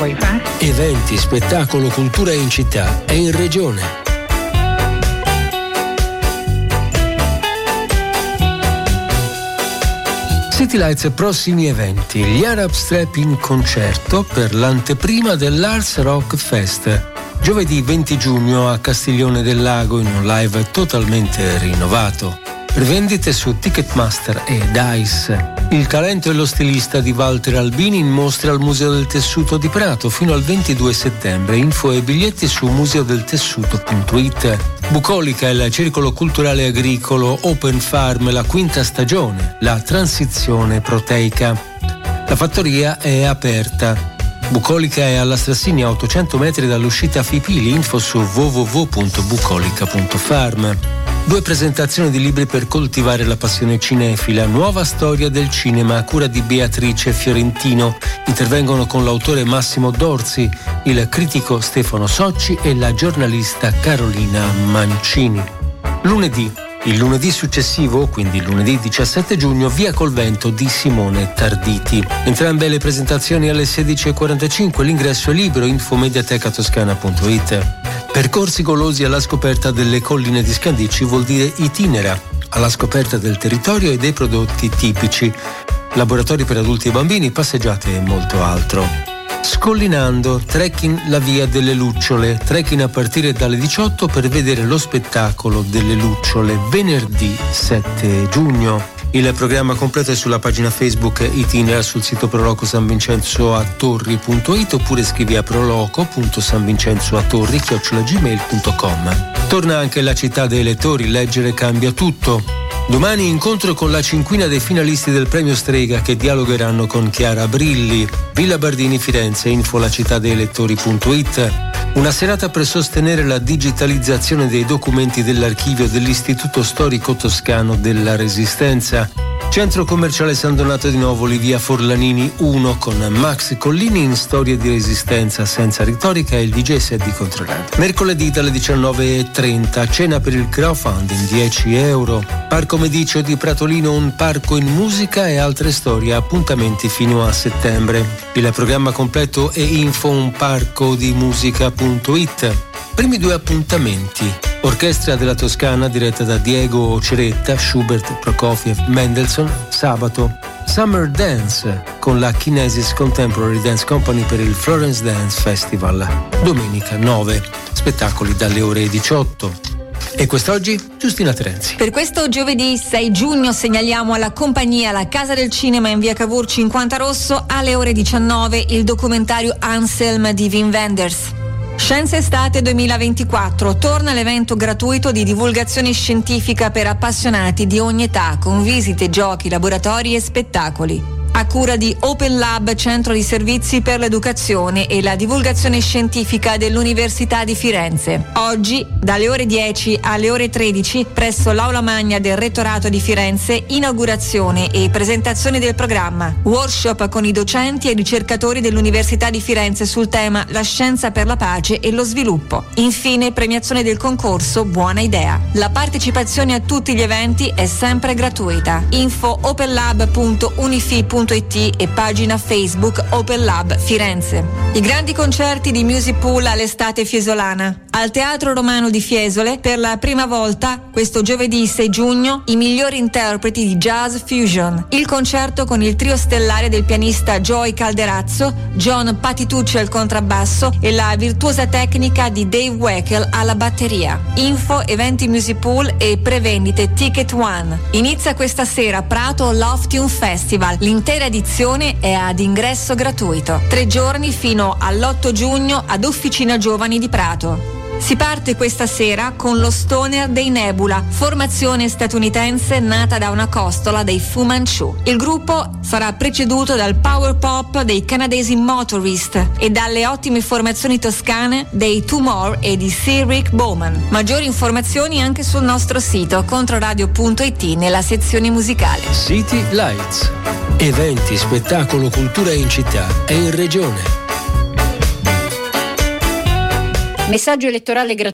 vuoi fare? Eventi, spettacolo, cultura in città e in regione. City Lights prossimi eventi. Gli Arab Strap in concerto per l'anteprima dell'Ars Rock Fest. Giovedì 20 giugno a Castiglione del Lago in un live totalmente rinnovato. Prevendite su Ticketmaster e Dice. Il talento e lo stilista di Walter Albini in mostra al Museo del Tessuto di Prato fino al 22 settembre. Info e biglietti su museodeltessuto.it. Bucolica è il circolo culturale agricolo Open Farm, la quinta stagione, la transizione proteica. La fattoria è aperta. Bucolica è alla Strassinia, a 800 metri dall'uscita Fipili. Info su www.bucolica.farm. 2 presentazioni di libri per coltivare la passione cinefila. Nuova storia del cinema a cura di Beatrice Fiorentino. Intervengono con l'autore Massimo Dorzi, il critico Stefano Socci e la giornalista Carolina Mancini. Il lunedì successivo, quindi lunedì 17 giugno, Via col Vento di Simone Tarditi. Entrambe le presentazioni alle 16:45, l'ingresso è libero. Info mediatecatoscana.it. Percorsi golosi alla scoperta delle colline di Scandicci vuol dire itinera, alla scoperta del territorio e dei prodotti tipici. Laboratori per adulti e bambini, passeggiate e molto altro. Scollinando, trekking la via delle lucciole, trekking a partire dalle 18 per vedere lo spettacolo delle lucciole venerdì 7 giugno. Il programma completo è sulla pagina Facebook Itinera sul sito prolocosanvincenzoatorri.it oppure scrivi a proloco.sanvincenzoatorri@gmail.com. Torna anche la città dei lettori, leggere cambia tutto. Domani incontro con la cinquina dei finalisti del premio Strega che dialogheranno con Chiara Brilli. Villa Bardini Firenze, info lacitadeilettori.it. Una serata per sostenere la digitalizzazione dei documenti dell'archivio dell'Istituto Storico Toscano della Resistenza. Centro commerciale San Donato di Novoli, via Forlanini 1, con Max Collini in Storie di Resistenza senza retorica e il DJ set di Controllante. Mercoledì dalle 19:30, cena per il crowdfunding, 10 euro. Parco Medicio di Pratolino, un parco in musica e altre storie, appuntamenti fino a settembre. Il programma completo è info unparcodimusica.it. Primi 2 appuntamenti. Orchestra della Toscana diretta da Diego Ceretta, Schubert, Prokofiev, Mendelssohn, sabato. Summer Dance con la Kinesis Contemporary Dance Company per il Florence Dance Festival. Domenica 9, spettacoli dalle ore 18. E quest'oggi Giustina Terenzi. Per questo giovedì 6 giugno segnaliamo alla compagnia La Casa del Cinema in via Cavour 50 Rosso alle ore 19 il documentario Anselm di Wim Wenders. Scienza Estate 2024, torna l'evento gratuito di divulgazione scientifica per appassionati di ogni età, con visite, giochi, laboratori e spettacoli. A cura di Open Lab, centro di servizi per l'educazione e la divulgazione scientifica dell'Università di Firenze. Oggi, dalle ore 10 alle ore 13, presso l'Aula Magna del Rettorato di Firenze, inaugurazione e presentazione del programma. Workshop con i docenti e ricercatori dell'Università di Firenze sul tema La scienza per la pace e lo sviluppo. Infine, premiazione del concorso Buona Idea. La partecipazione a tutti gli eventi è sempre gratuita. Info openlab.unifi.it e pagina Facebook Open Lab Firenze. I grandi concerti di Music Pool all'estate fiesolana. Al Teatro Romano di Fiesole, per la prima volta, questo giovedì 6 giugno, i migliori interpreti di jazz fusion. Il concerto con il trio stellare del pianista Joey Calderazzo, John Patitucci al contrabbasso e la virtuosa tecnica di Dave Weckl alla batteria. Info, eventi Music Pool e prevendite Ticket One. Inizia questa sera a Prato Love Tune Festival. L'intera edizione è ad ingresso gratuito. 3 giorni fino all'8 giugno ad Officina Giovani di Prato. Si parte questa sera con lo Stoner dei Nebula, formazione statunitense nata da una costola dei Fu Manchu. Il gruppo sarà preceduto dal power pop dei canadesi Motorist e dalle ottime formazioni toscane dei Two More e di Sir Rick Bowman. Maggiori informazioni anche sul nostro sito controradio.it nella sezione musicale. City Lights. Eventi, spettacolo, cultura in città e in regione. Messaggio elettorale gratuito.